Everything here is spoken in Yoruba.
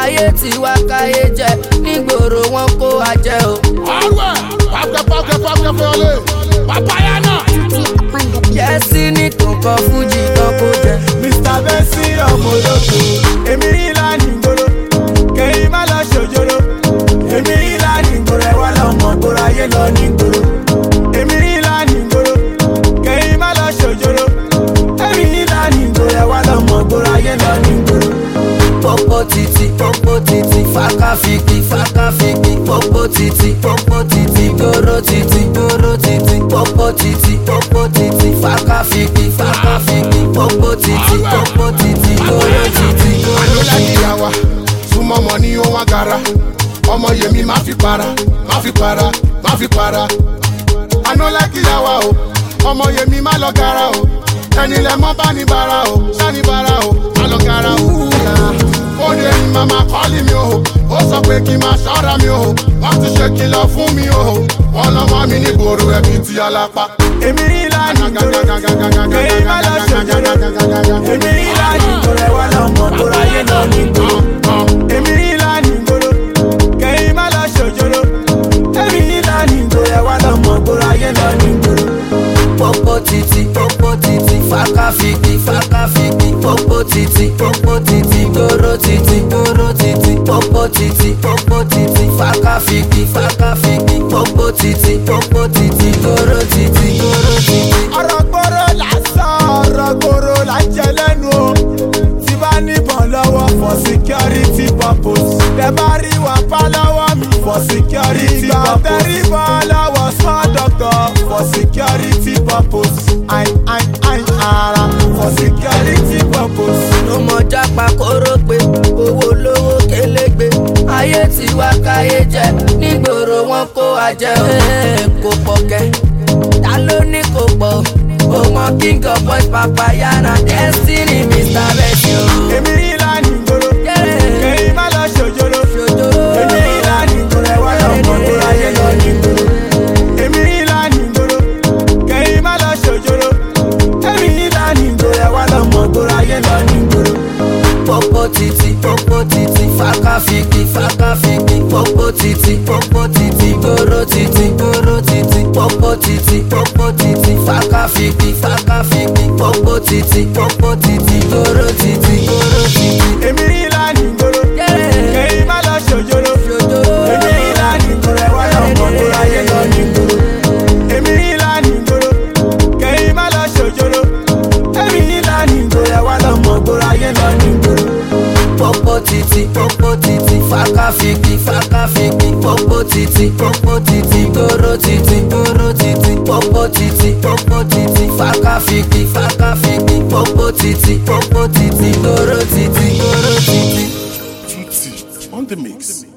ayé tí wá káyé jẹ nígboro wọn kó wa jẹ o. ọ̀rẹ́ pàkẹ́ fẹ́ọ́lẹ̀ papaya náà. yẹ́sí ní kòkó fújì tán kó jẹ. Mr. Bessi ọmọ olóko èmi ìlà nìgboro kẹ́yìn má lọ ṣòjòrò èmi ìlà nìgboro ẹ̀ wá lọ́mọ gbòòrò ayé lọ nìgboro èmi ìlà nìgboro kẹ́yìn má lọ ṣòjòrò èmi ìlà nìgboro ẹ̀ wá lọ́mọ gbòòrò ayé lọ nìgboro. Popo titi, faka fiki, popo titi, goro titi, popo titi, faka fiki, popo titi, goro titi. Àlọ́lá ìyàwó súnmọ́ ọmọ ní ó wá gara ọmọ yèmí má fi para. Àlọ́lá ìyàwó o ọmọ yèmí má lọ gara o ẹni lẹ mọ́ bá ní bara o sani bara o má lọ gara o. Ó ní ẹni màmá kọ́lì mi o ó sọ pé kí n máa ṣọ́ra mi o wọ́n ti ṣe kìlọ̀ fún mi o wọ́n lọ́mọ mi ní gbòòrò ẹbí ti alápá. èmi ìlà nìgboro kẹ́yìn má lọ ṣòjòrò èmi ìlà nìgboro ẹ̀ wá lọ́mọ gbòòrò ayé lọ nìgboro èmi ìlà nìgboro kẹ́yìn má lọ ṣòjòrò èmi ìlà nìgboro ẹ̀ wá lọ́mọ gbòòrò ayé lọ nìgboro. Popo titi, faka fiki, popo titi, goro titi, popo titi, faka fiki, popo titi, goro titi. ọ̀rọ̀ gbòòrò lásán ọ̀rọ̀ gbòòrò là ń jẹ lẹ́nu o tí bá níbọn lọ́wọ́ for security purpose tẹ bá rí wọn pa lọ́wọ́ mi for security purpose ìgbà tẹ́rí bọ́ lọ́wọ́ small doctor for security purpose ara for security purpose. ló mọ jápa kóró pé owó lówó kélégbé ayé tí wá káyé jẹ nígboro wọn kó wa jẹ o. kò pọ̀ kẹ́ ta ló ní kò pọ̀ o mọ king of boys papaya na destiny Mr. Bessi o. èmi ìlà nìgboro kẹ́yìn má lọ ṣòjòrò èmi ìlà nìgboro ẹ̀ wá lọ́mọ gbòòrò ayé lọ nìgboro èmi ìlà nìgboro kẹ́yìn má lọ ṣòjòrò èmi ìlà nìgboro ẹ̀ wá lọ́mọ gbòòrò ayé lọ nìgboro. Popo titi, faka fiki, popo titi, goro titi, popo titi, faka fiki, popo titi, goro titi. èmi ìlà nìgboro kẹ́yìn má lọ ṣòjòrò èmi ìlà nìgboro ẹ̀ wá lọ́mọ gbòòrò ayé lọ nìgboro èmi ìlà nìgboro kẹ́yìn má lọ ṣòjòrò èmi ìlà nìgboro ẹ̀ wá lọ́mọ gbòòrò ayé lọ nìgboro. Popo titi, faka fiki, popo titi, goro titi, popo titi, faka fiki, popo titi, goro titi. Tutti on the mix.